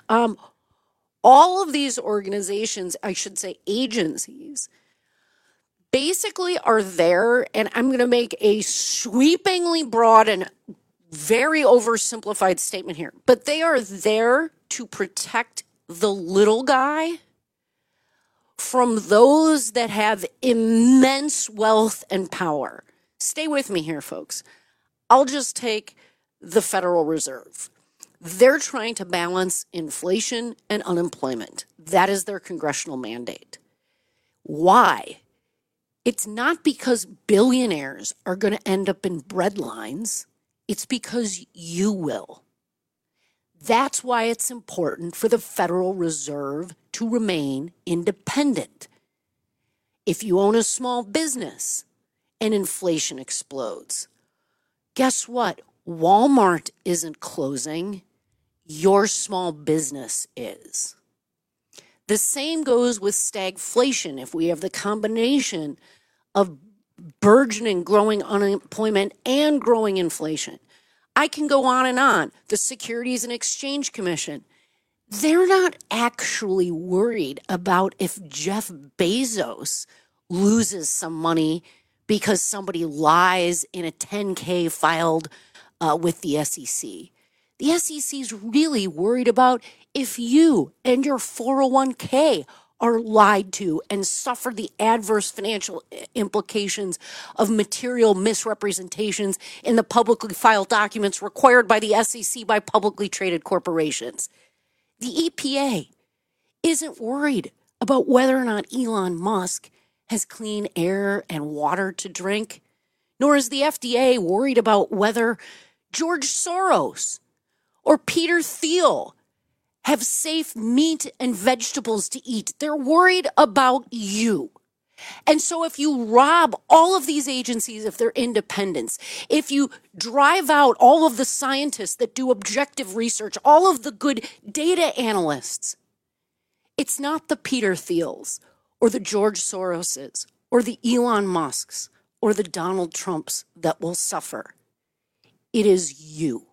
S24: all of these organizations, I should say agencies, basically are there, and I'm going to make a sweepingly broad and very oversimplified statement here, but they are there to protect the little guy from those that have immense wealth and power. Stay with me here, folks. I'll just take the Federal Reserve. They're trying to balance inflation and unemployment. That is their congressional mandate. Why? It's not because billionaires are going to end up in bread lines. It's because you will. That's why it's important for the Federal Reserve to remain independent. If you own a small business and inflation explodes, guess what? Walmart isn't closing. Your small business is. The same goes with stagflation. If we have the combination of burgeoning, growing unemployment and growing inflation, I can go on and on. The Securities and Exchange Commission, they're not actually worried about if Jeff Bezos loses some money because somebody lies in a 10K filed with the SEC. The SEC is really worried about if you and your 401k are lied to and suffer the adverse financial implications of material misrepresentations in the publicly filed documents required by the SEC by publicly traded corporations. The EPA isn't worried about whether or not Elon Musk has clean air and water to drink, nor is the FDA worried about whether George Soros or Peter Thiel have safe meat and vegetables to eat. They're worried about you. And so if you rob all of these agencies of their independence, if you drive out all of the scientists that do objective research, all of the good data analysts, it's not the Peter Thiels or the George Soroses or the Elon Musks or the Donald Trumps that will suffer. It is you.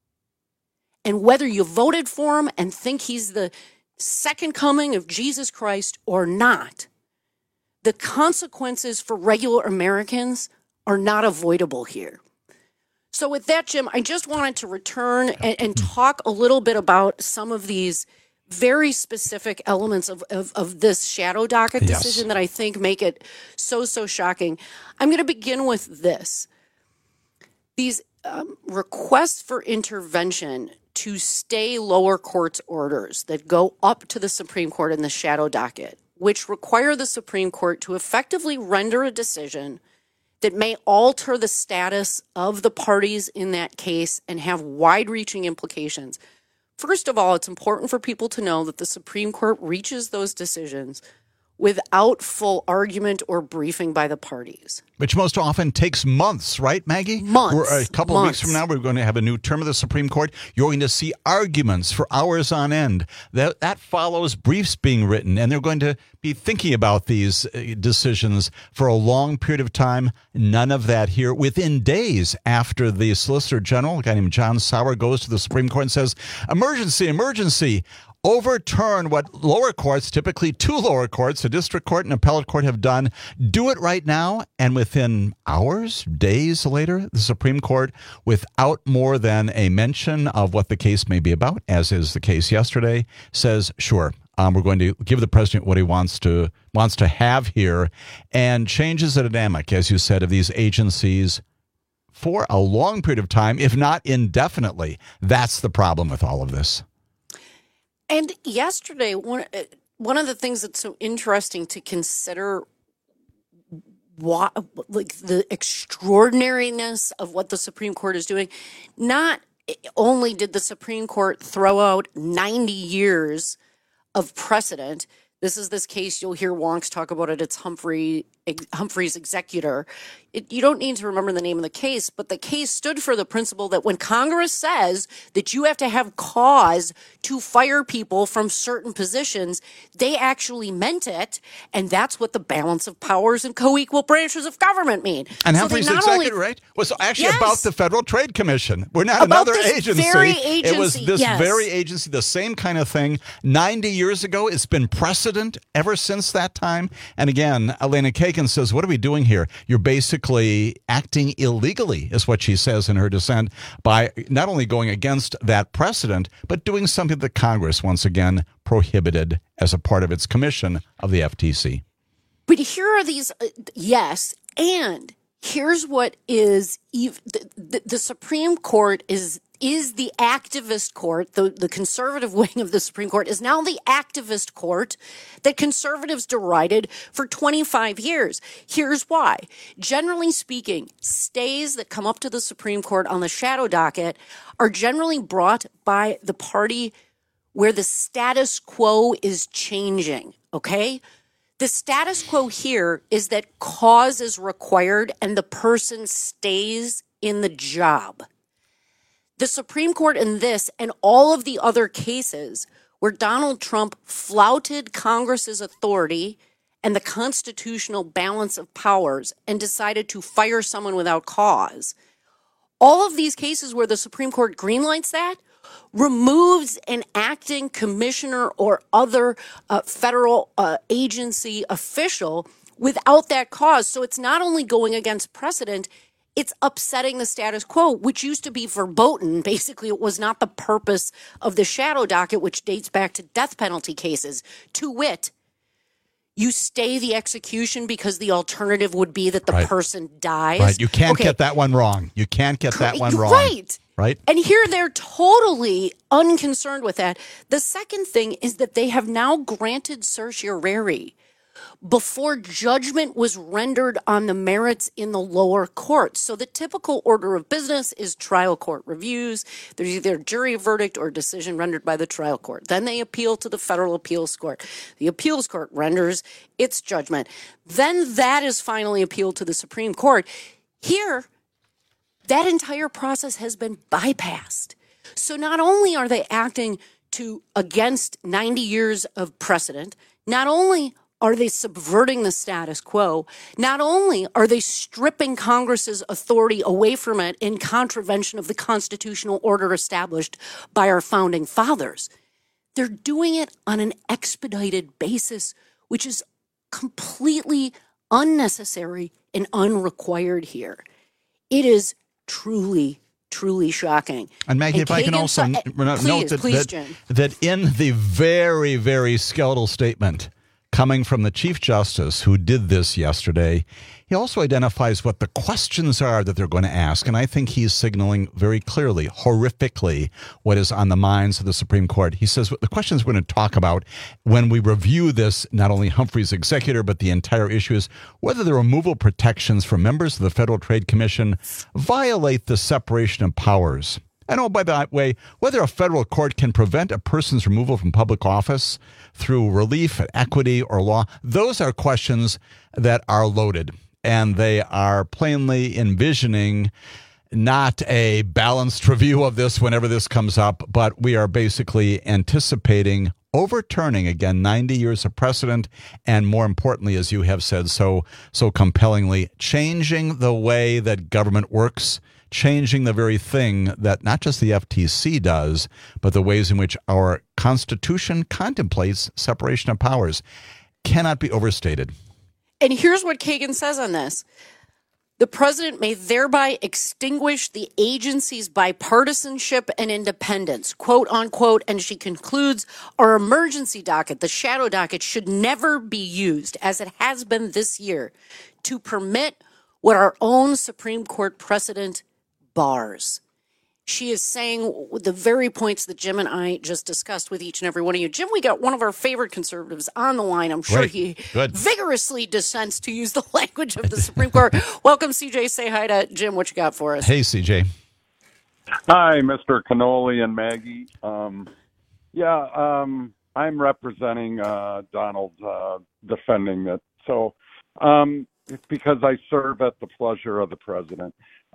S24: And whether you voted for him and think he's the second coming of Jesus Christ or not, the consequences for regular Americans are not avoidable here. So with that, Jim, I just wanted to return and talk a little bit about some of these very specific elements of this shadow docket
S13: Yes.
S24: decision that I think make it so shocking. I'm going to begin with this. These requests for intervention to stay lower courts' orders that go up to the Supreme Court in the shadow docket, which require the Supreme Court to effectively render a decision that may alter the status of the parties in that case and have wide-reaching implications. First of all, it's important for people to know that the Supreme Court reaches those decisions without full argument or briefing by the parties.
S13: Which most often takes months, right, Maggie?
S24: Months.
S13: A couple of weeks from now, we're going to have a new term of the Supreme Court. You're going to see arguments for hours on end. That follows briefs being written, and they're going to be thinking about these decisions for a long period of time. None of that here. Within days after the Solicitor General, a guy named John Sauer, goes to the Supreme Court and says, emergency, emergency. Overturn what lower courts, typically two lower courts, a district court and appellate court, have done. Do it right now. And within hours, days later, the Supreme Court, without more than a mention of what the case may be about, as is the case yesterday, says, sure, we're going to give the president what he wants to have here, and changes the dynamic, as you said, of these agencies for a long period of time, if not indefinitely. That's the problem with all of this.
S24: And yesterday, one of the things that's so interesting to consider, the extraordinariness of what the Supreme Court is doing. Not only did the Supreme Court throw out 90 years of precedent. This is this case, you'll hear wonks talk about it. It's Humphrey's Executor. You don't need to remember the name of the case, but the case stood for the principle that when Congress says that you have to have cause to fire people from certain positions, they actually meant it, and that's what the balance of powers and co-equal branches of government mean.
S13: And Humphrey's Executor, right, was actually about the Federal Trade Commission. We're not
S24: about
S13: another agency. It was this
S24: yes.
S13: very agency, the same kind of thing. 90 years ago, it's been precedent ever since that time. And again, Elena Kagan says, what are we doing here? You're basically acting illegally, is what she says in her dissent, by not only going against that precedent, but doing something that Congress once again prohibited as a part of its commission of the FTC.
S24: But here are these, yes, and here's what is, the Supreme Court is the activist court. The conservative wing of the Supreme Court is now the activist court that conservatives derided for 25 years. Here's why. Generally speaking, stays that come up to the Supreme Court on the shadow docket are generally brought by the party where the status quo is changing, okay? The status quo here is that cause is required and the person stays in the job. The Supreme Court in this and all of the other cases where Donald Trump flouted Congress's authority and the constitutional balance of powers and decided to fire someone without cause, all of these cases where the Supreme Court greenlights that, removes an acting commissioner or other federal agency official without that cause. So it's not only going against precedent, it's upsetting the status quo, which used to be verboten. Basically, it was not the purpose of the shadow docket, which dates back to death penalty cases. To wit, you stay the execution because the alternative would be that the person dies.
S13: Right. You can't get that one wrong. You can't get that one wrong.
S24: Right.
S13: Right.
S24: And here they're totally unconcerned with that. The second thing is that they have now granted certiorari before judgment was rendered on the merits in the lower courts. So the typical order of business is trial court reviews. There's either a jury verdict or decision rendered by the trial court. Then they appeal to the federal appeals court. The appeals court renders its judgment. Then that is finally appealed to the Supreme Court. Here, that entire process has been bypassed. So not only are they acting against 90 years of precedent, not only are they subverting the status quo? Not only are they stripping Congress's authority away from it in contravention of the constitutional order established by our founding fathers, they're doing it on an expedited basis, which is completely unnecessary and unrequired here. It is truly truly shocking.
S13: And Maggie, if I can also note that in the very, very skeletal statement coming from the Chief Justice who did this yesterday, he also identifies what the questions are that they're going to ask. And I think he's signaling very clearly, horrifically, what is on the minds of the Supreme Court. He says the questions we're going to talk about when we review this, not only Humphrey's executor, but the entire issue is whether the removal protections for members of the Federal Trade Commission violate the separation of powers. And oh, by the way, whether a federal court can prevent a person's removal from public office through relief, equity, or law, those are questions that are loaded. And they are plainly envisioning not a balanced review of this whenever this comes up, but we are basically anticipating overturning, again, 90 years of precedent, and more importantly, as you have said so compellingly, changing the way that government works, changing the very thing that not just the FTC does, but the ways in which our Constitution contemplates separation of powers cannot be overstated.
S24: And here's what Kagan says on this. The president may thereby extinguish the agency's bipartisanship and independence, quote unquote. And she concludes, our emergency docket, the shadow docket, should never be used, as it has been this year, to permit what our own Supreme Court precedent bars. She is saying the very points that Jim and I just discussed with each and every one of you. Jim, we got one of our favorite conservatives on the line. I'm sure he vigorously dissents, to use the language of the Supreme Court. Welcome, CJ. Say hi to Jim. What you got for us?
S13: Hey, CJ.
S2: Hi, Mr. Cannoli and Maggie. I'm representing Donald defending it. So it's because I serve at the pleasure of the president.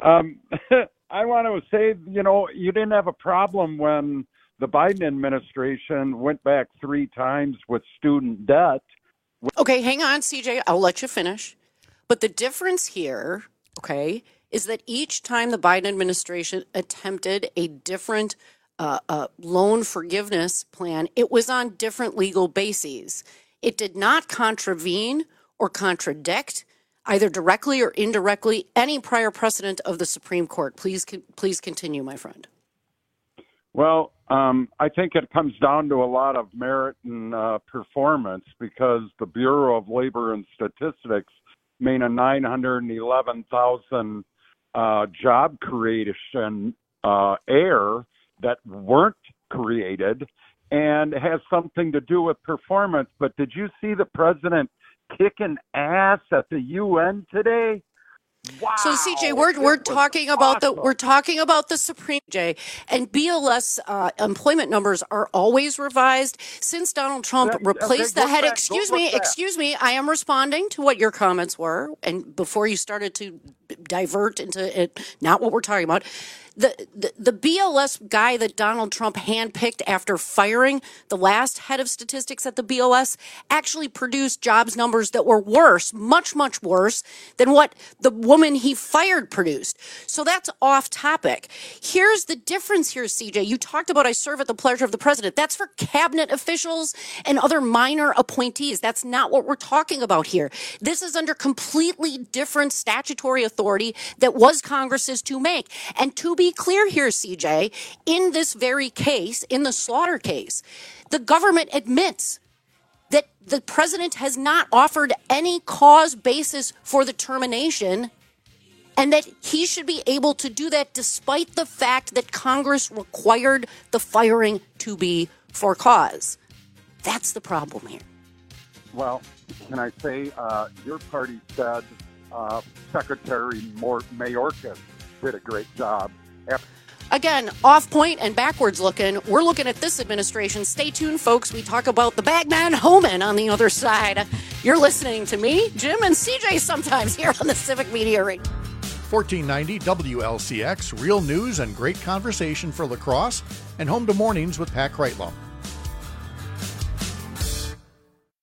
S2: I want to say, you didn't have a problem when the Biden administration went back 3 times with student debt.
S24: Okay, hang on, CJ. I'll let you finish. But the difference here, okay, is that each time the Biden administration attempted a different loan forgiveness plan, it was on different legal bases. It did not contravene or contradict, either directly or indirectly, any prior precedent of the Supreme Court. Please continue, my friend.
S2: Well, I think it comes down to a lot of merit and performance, because the Bureau of Labor and Statistics made a 911,000 job creation error that weren't created, and has something to do with performance. But did you see the president kicking ass at the UN today? Wow.
S24: So CJ, we're talking about the Supreme J, and BLS employment numbers are always revised since Donald Trump replaced the head. Excuse me. I am responding to what your comments were, and before you started to divert into it, not what we're talking about. The BLS guy that Donald Trump handpicked after firing the last head of statistics at the BLS actually produced jobs numbers that were worse, much, much worse than what the woman he fired produced. So that's off topic. Here's the difference here, CJ. You talked about I serve at the pleasure of the president. That's for cabinet officials and other minor appointees. That's not what we're talking about here. This is under completely different statutory authority that was Congress's to make. And to be clear here, CJ, in this very case, in the Slaughter case, the government admits that the president has not offered any cause basis for the termination, and that he should be able to do that despite the fact that Congress required the firing to be for cause. That's the problem here.
S2: Well, can I say your party said Secretary Mayorkas did a great job.
S24: Again, off point and backwards looking. We're looking at this administration. Stay tuned, folks. We talk about the Bagman Homan on the other side. You're listening to me, Jim, and CJ sometimes here on the Civic Media Radio.
S18: 1490 WLCX, real news and great conversation for La Crosse, and home to mornings with Pat Kreitlow.
S1: The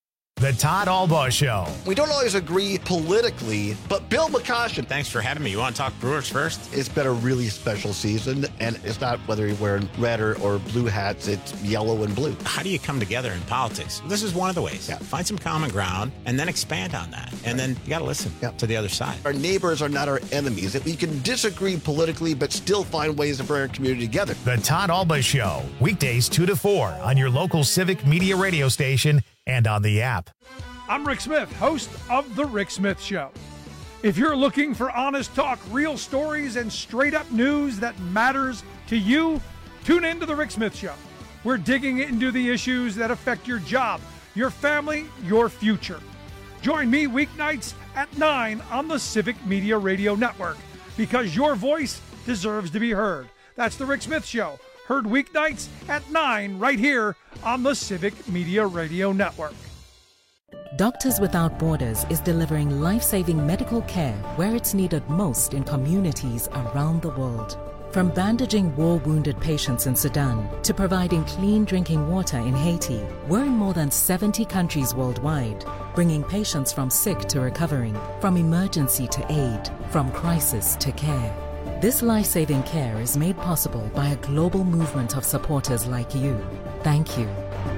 S1: The Todd Albaugh Show.
S26: We don't always agree politically, but Bill McCoshen.
S4: Thanks for having me. You want to talk Brewers first?
S26: It's been a really special season, and it's not whether you're wearing red or blue hats, it's yellow and blue.
S4: How do you come together in politics? This is one of the ways. Yeah. Find some common ground and then expand on that. And then you got to listen to the other side.
S26: Our neighbors are not our enemies. We can disagree politically, but still find ways to bring our community together.
S1: The Todd Albaugh Show, weekdays 2 to 4 on your local Civic Media radio station and on the app.
S6: I'm Rick Smith, host of The Rick Smith Show. If you're looking for honest talk, real stories, and straight-up news that matters to you, tune in to The Rick Smith Show. We're digging into the issues that affect your job, your family, your future. Join me weeknights at 9 on the Civic Media Radio Network, because your voice deserves to be heard. That's The Rick Smith Show, heard weeknights at 9 right here on the Civic Media Radio Network.
S7: Doctors Without Borders is delivering life-saving medical care where it's needed most in communities around the world. From bandaging war-wounded patients in Sudan to providing clean drinking water in Haiti, we're in more than 70 countries worldwide, bringing patients from sick to recovering, from emergency to aid, from crisis to care. This life-saving care is made possible by a global movement of supporters like you. Thank you.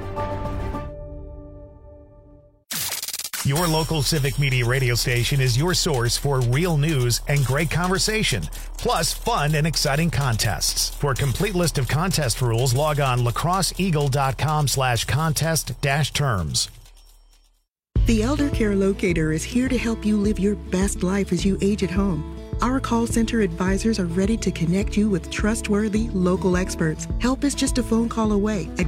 S1: Your local Civic Media radio station is your source for real news and great conversation, plus fun and exciting contests. For a complete list of contest rules, log on lacrosseeagle.com/contest-terms.
S15: The Elder Care Locator is here to help you live your best life as you age at home. Our call center advisors are ready to connect you with trustworthy local experts. Help is just a phone call away at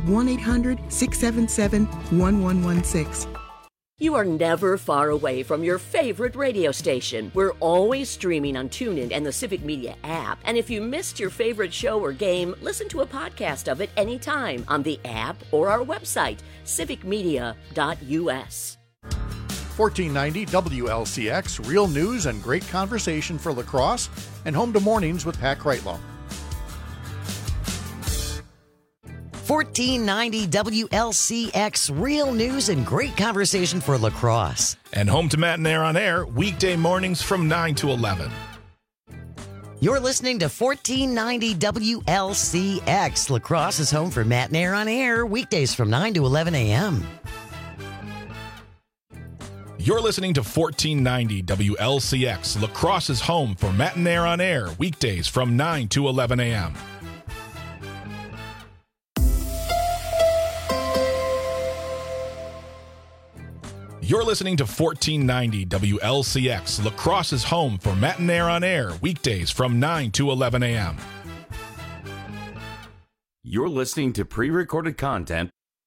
S15: 1-800-677-1116.
S30: You are never far away from your favorite radio station. We're always streaming on TuneIn and the Civic Media app. And if you missed your favorite show or game, listen to a podcast of it anytime on the app or our website, civicmedia.us.
S18: 1490 WLCX, real news and great conversation for lacrosse, and home to mornings with Pat Kreitlow.
S16: 1490 WLCX, real news and great conversation for lacrosse.
S19: And home to Matt and Air on Air, weekday mornings from 9 to 11.
S16: You're listening to 1490 WLCX. Lacrosse is home for Matt and Air on Air, weekdays from 9 to 11 a.m.
S19: You're listening to 1490 WLCX. Lacrosse is home for Matt and Air on Air, weekdays from 9 to 11 a.m. You're listening to 1490 WLCX. Lacrosse is home for Matt and Air on Air, weekdays from 9 to 11 a.m.
S22: You're listening to pre-recorded content.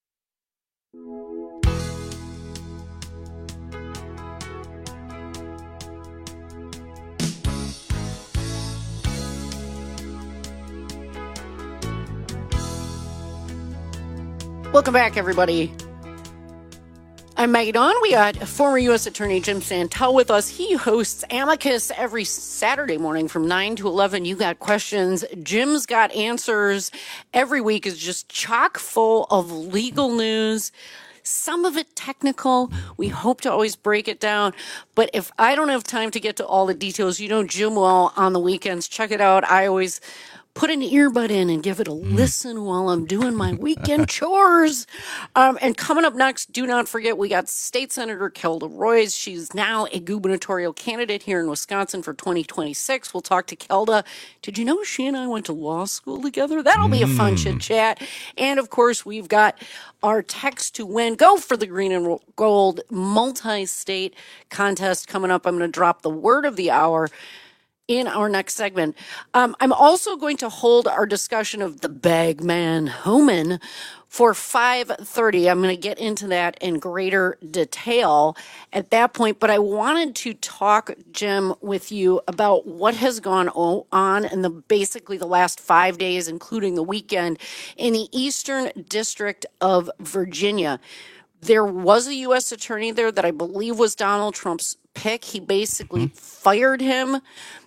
S24: Welcome back, everybody. I'm Maggie Dawn. We got former U.S. Attorney Jim Santel with us. He hosts Amicus every Saturday morning from 9 to 11. You got questions. Jim's got answers. Every week is just chock full of legal news. Some of it technical. We hope to always break it down. But if I don't have time to get to all the details, you know Jim will on the weekends. Check it out. I always put an earbud in and give it a listen while I'm doing my weekend chores. And coming up next, do not forget, we got State Senator Kelda Roys. She's now a gubernatorial candidate here in Wisconsin for 2026. We'll talk to Kelda. Did you know she and I went to law school together? That'll be a fun chit chat. And of course, we've got our text to win. Go for the green and gold multi-state contest coming up. I'm going to drop the word of the hour in our next segment. I'm also going to hold our discussion of the Bagman Homan for 5:30. I'm going to get into that in greater detail at that point, but I wanted to talk, Jim, with you about what has gone on in basically the last 5 days, including the weekend, in the Eastern District of Virginia. There was a U.S. attorney there that I believe was Donald Trump's pick. He basically fired him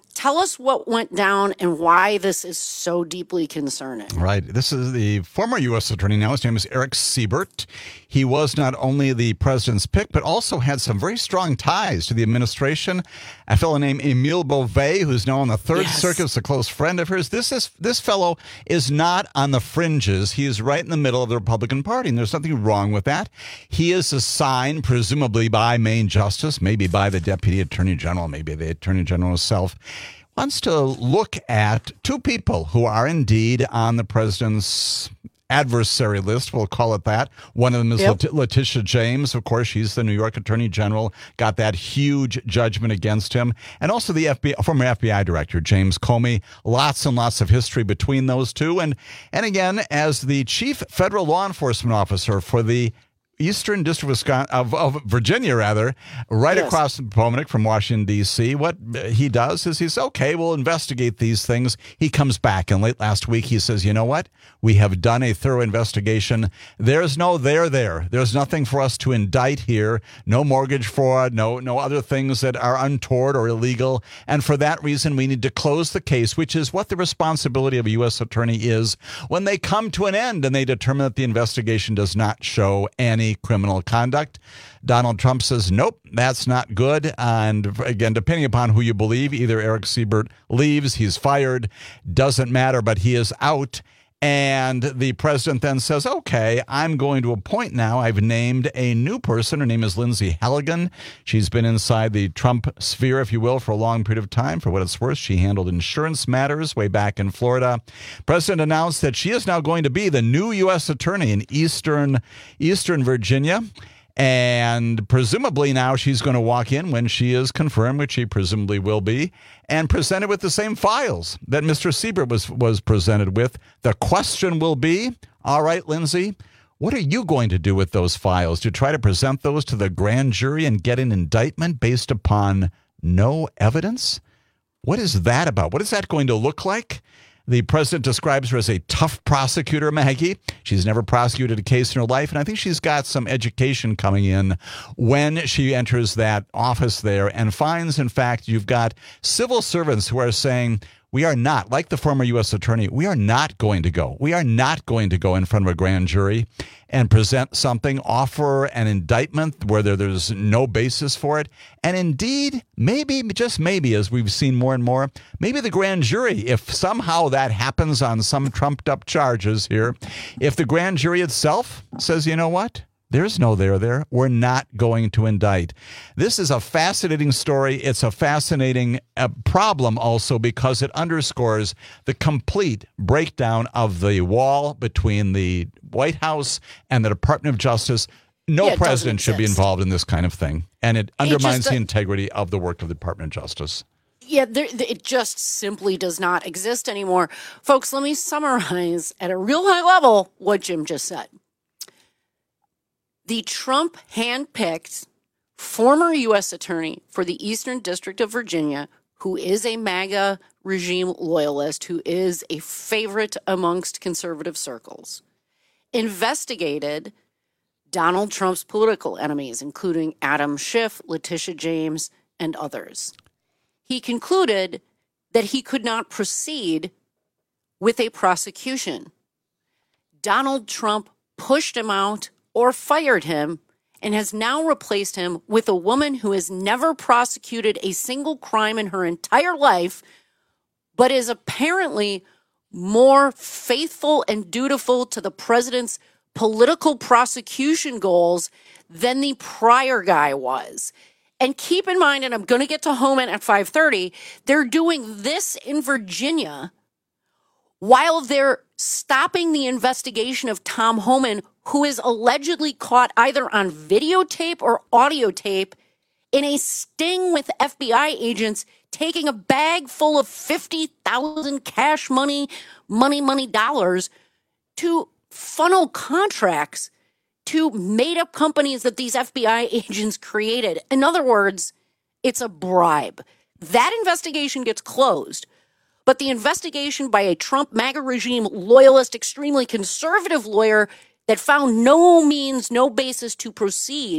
S24: Tell us what went down and why this is so deeply concerning.
S13: Right. This is the former U.S. attorney now. His name is Eric Siebert. He was not only the president's pick, but also had some very strong ties to the administration. A fellow named Emile Beauvais, who's now on the Third Circuit, is a close friend of hers. This fellow is not on the fringes. He is right in the middle of the Republican Party, and there's nothing wrong with that. He is assigned, presumably by Main Justice, maybe by the Deputy Attorney General, maybe the Attorney General himself, wants to look at two people who are indeed on the president's adversary list, we'll call it that. One of them is Letitia James. Of course, she's the New York Attorney General, got that huge judgment against him. And also the former FBI Director, James Comey. Lots and lots of history between those two. And again, as the chief federal law enforcement officer for the Eastern District of Virginia, right across the Potomac from Washington, D.C. What he does is he says, okay, we'll investigate these things. He comes back, and late last week he says, you know what? We have done a thorough investigation. There's no there. There's nothing for us to indict here. No mortgage fraud, no other things that are untoward or illegal. And for that reason, we need to close the case, which is what the responsibility of a U.S. attorney is when they come to an end and they determine that the investigation does not show any criminal conduct. Donald Trump says, nope, that's not good. And again, depending upon who you believe, either Eric Siebert leaves, he's fired, doesn't matter, but he is out. And the president then says, okay, I'm going to appoint now. I've named a new person. Her name is Lindsay Halligan. She's been inside the Trump sphere, if you will, for a long period of time. For what it's worth, she handled insurance matters way back in Florida. President announced that she is now going to be the new U.S. attorney in Eastern Virginia. And presumably now she's going to walk in when she is confirmed, which she presumably will be, and presented with the same files that Mr. Siebert was presented with. The question will be, all right, Lindsay, what are you going to do with those files? To try to present those to the grand jury and get an indictment based upon no evidence? What is that about? What is that going to look like? The president describes her as a tough prosecutor, Maggie. She's never prosecuted a case in her life, and I think she's got some education coming in when she enters that office there and finds, in fact, you've got civil servants who are saying, we are not, like the former U.S. attorney, we are not going to go. We are not going to go in front of a grand jury and present something, offer an indictment where there's no basis for it. And indeed, maybe, just maybe, as we've seen more and more, maybe the grand jury, if somehow that happens on some trumped-up charges here, if the grand jury itself says, you know what? There's no there. We're not going to indict. This is a fascinating story. It's a fascinating problem also because it underscores the complete breakdown of the wall between the White House and the Department of Justice. No president should be involved in this kind of thing. And it undermines the integrity of the work of the Department of Justice.
S24: Yeah, it just simply does not exist anymore. Folks, let me summarize at a real high level what Jim just said. The Trump handpicked former U.S. attorney for the Eastern District of Virginia, who is a MAGA regime loyalist, who is a favorite amongst conservative circles, investigated Donald Trump's political enemies, including Adam Schiff, Letitia James, and others. He concluded that he could not proceed with a prosecution. Donald Trump pushed him out or fired him and has now replaced him with a woman who has never prosecuted a single crime in her entire life, but is apparently more faithful and dutiful to the president's political prosecution goals than the prior guy was. And keep in mind, and I'm going to get to Homan at 5:30, they're doing this in Virginia while they're stopping the investigation of Tom Homan, who is allegedly caught either on videotape or audio tape in a sting with FBI agents taking a bag full of 50,000 cash money dollars to funnel contracts to made-up companies that these FBI agents created. In other words, it's a bribe. That investigation gets closed. But the investigation by a Trump MAGA regime loyalist, extremely conservative lawyer that found no basis to proceed,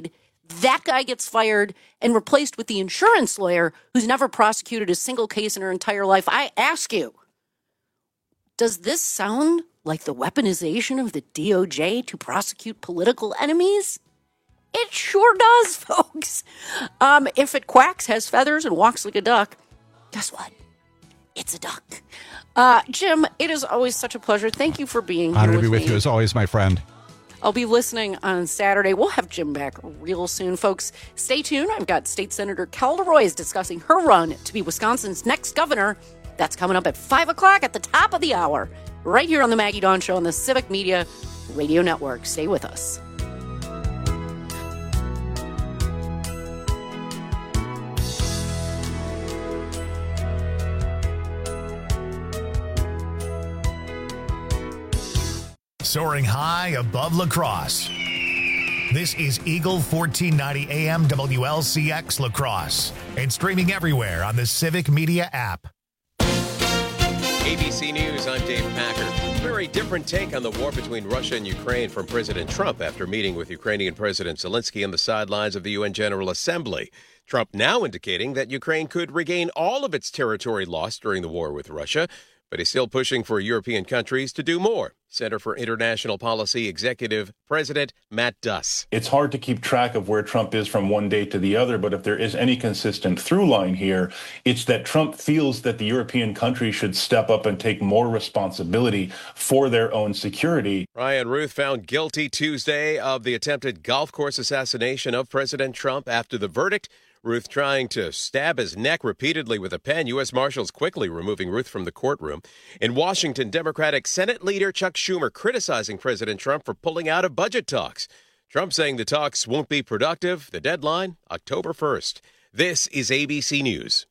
S24: That guy gets fired and replaced with the insurance lawyer who's never prosecuted a single case in her entire life. I ask you, does this sound like the weaponization of the DOJ to prosecute political enemies? It sure does, folks. If it quacks, has feathers, and walks like a duck, guess what? It's a duck. Jim, it is always such a pleasure. Thank you for being here.
S13: Honored to be with you as always, my friend.
S24: I'll be listening on Saturday. We'll have Jim back real soon, folks. Stay tuned. I've got State Senator Cal DeRoy discussing her run to be Wisconsin's next governor. That's coming up at 5 o'clock at the top of the hour, right here on the Maggie Dawn Show on the Civic Media Radio Network. Stay with us.
S1: Soaring high above La Crosse. This is Eagle 1490 AM WLCX La Crosse and streaming everywhere on the Civic Media app.
S3: ABC News, I'm Dave Packer. Very different take on the war between Russia and Ukraine from President Trump after meeting with Ukrainian President Zelensky on the sidelines of the UN General Assembly. Trump now indicating that Ukraine could regain all of its territory lost during the war with Russia, but he's still pushing for European countries to do more. Center for International Policy Executive President Matt Duss.
S8: It's hard to keep track of where Trump is from one day to the other, but if there is any consistent through line here, it's that Trump feels that the European countries should step up and take more responsibility for their own security.
S3: Ryan Ruth found guilty Tuesday of the attempted golf course assassination of President Trump after the verdict. Ruth trying to stab his neck repeatedly with a pen. U.S. Marshals quickly removing Ruth from the courtroom. In Washington, Democratic Senate leader Chuck Schumer criticizing President Trump for pulling out of budget talks. Trump saying the talks won't be productive. The deadline, October 1st. This is ABC News.